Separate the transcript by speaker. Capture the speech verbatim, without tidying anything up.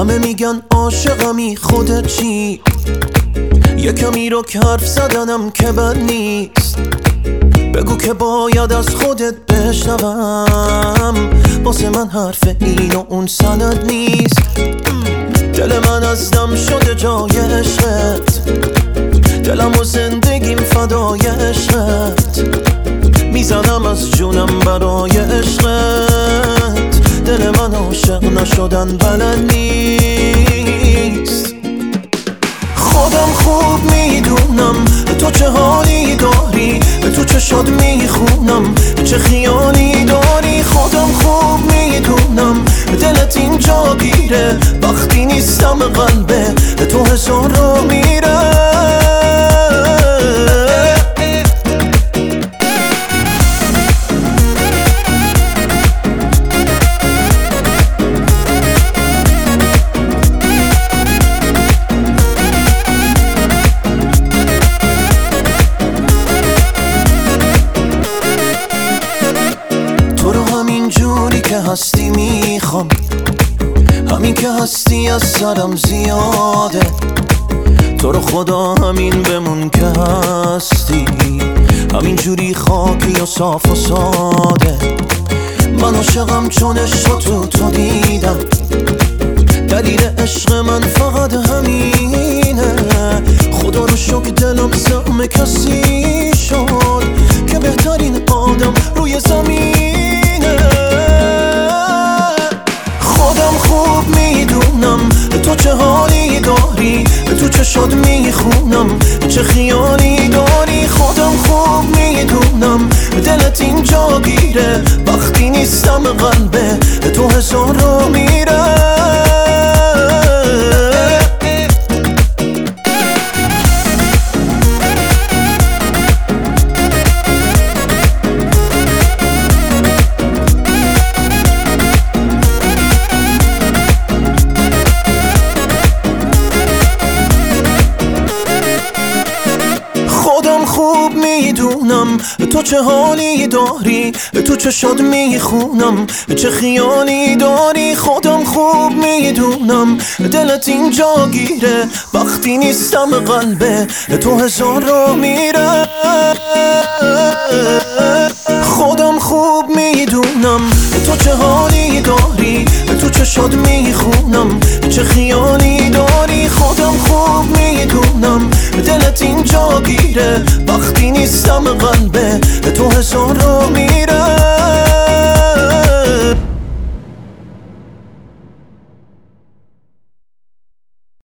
Speaker 1: همه میگن عاشقمی، خودت چی؟ یه کمی رو که حرف زدنم که بد نیست، بگو که باید از خودت بشنوم. واسه من حرف این و اون سند نیست. دل من از دم شده جای عشقت، دلم و زندگیم فدای عشقت، میزنم از جونم برای عشقت. دل من عاشق نشدن بلد نیست. خودم خوب میدونم تو چه حالی داری، تو چشات میخونم چه خیالی داری. خودم خوب میدونم دلت اینجا گیره، وقتی نیستم قلبه تو هزار رو میره. که هستی میخوام، همین که هستی از سرم زیاده. تو رو خدا همین بمون که هستی، همین جوری خاکی و صاف و ساده. من عاشقم چون عشق تو تو دیدم، دلیل عشق من فقط همینه. خدا رو شکر دلم زم کسی شد که بهترین آدم روی زمینه. خودم خوب میدونم تو چه حالی داری، تو چشات میخونم چه خیالی داری. خودم خوب میدونم دلت اینجا گیره، وقتی نیستم قلبه تو هزار رو میره. خوب میدونم تو چه حالی داری، تو چشات میخونم چه خیالی داری. خودم خوب میدونم دلت اینجا گیره، وقتی نیستم قلبه تو هزار رو میره. خودم خوب میدونم تو چه حالی داری، تو چشات میخونم چه خیالی داری. خودم خوب میدونم دلت اینجا گیره، وقتی نیستم قلبه تو هزار